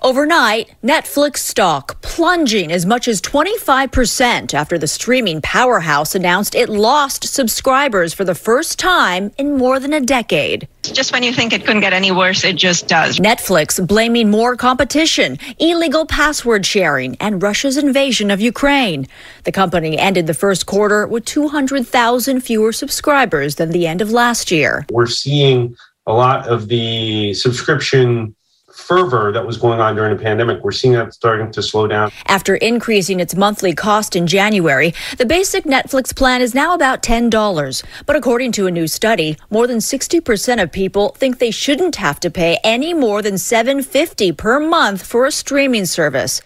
Overnight, Netflix stock plunging as much as 25% after the streaming powerhouse announced it lost subscribers for the first time in more than a decade. Just when you think it couldn't get any worse, it just does. Netflix blaming more competition, illegal password sharing, and Russia's invasion of Ukraine. The company ended the first quarter with 200,000 fewer subscribers than the end of last year. We're seeing a lot of the subscription fervor that was going on during the pandemic. We're seeing that starting to slow down. After increasing its monthly cost in January, the basic Netflix plan is now about $10. But according to a new study, more than 60% of people think they shouldn't have to pay any more than $7.50 per month for a streaming service.